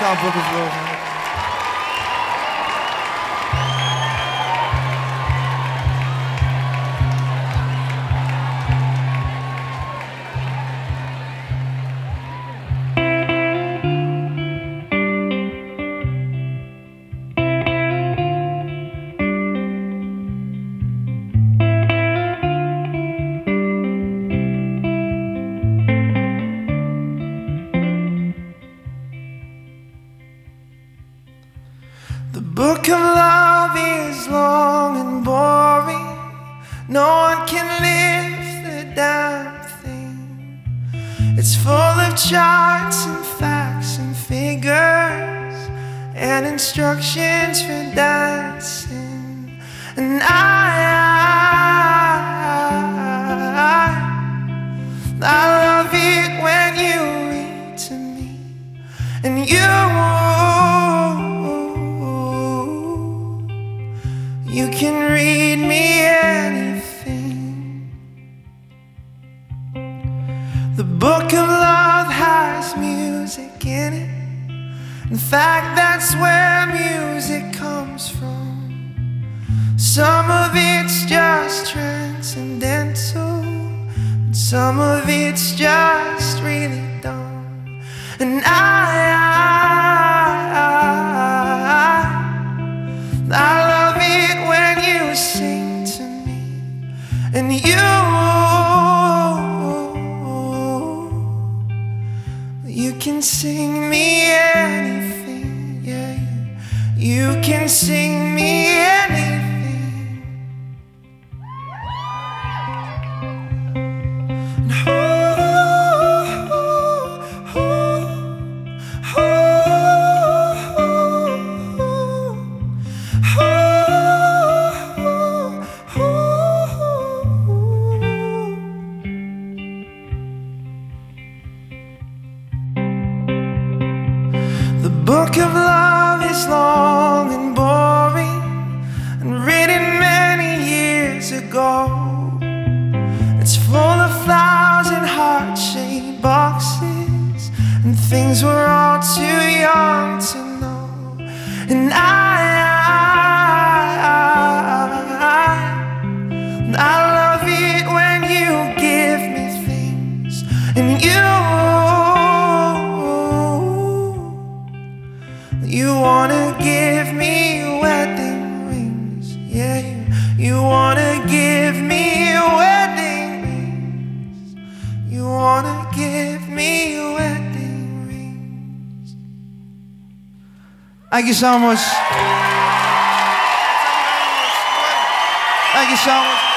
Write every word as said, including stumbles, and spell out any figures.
comic book as well, man. The book of love is long and boring. No one can lift the damn thing. It's full of charts and facts and figures and instructions for dancing. And I, I, I love it when you read to me. And you You can read me anything. The book of love has music in it. In fact, that's where music comes from. Some of it's just transcendental, and some of it's just really dumb. And I, I, I, I sing to me, and you, you can sing me anything, yeah, you, you can sing me anything. And oh, oh, oh, oh, The book of love is long and boring and written many years ago. It's full of flowers and heart-shaped boxes and things we're all too young to know. And I, I, I, I love it when you give me things. And you You wanna give me wedding rings, yeah, you, you wanna give me wedding rings. You wanna give me wedding rings. Thank you so much. Thank you so much.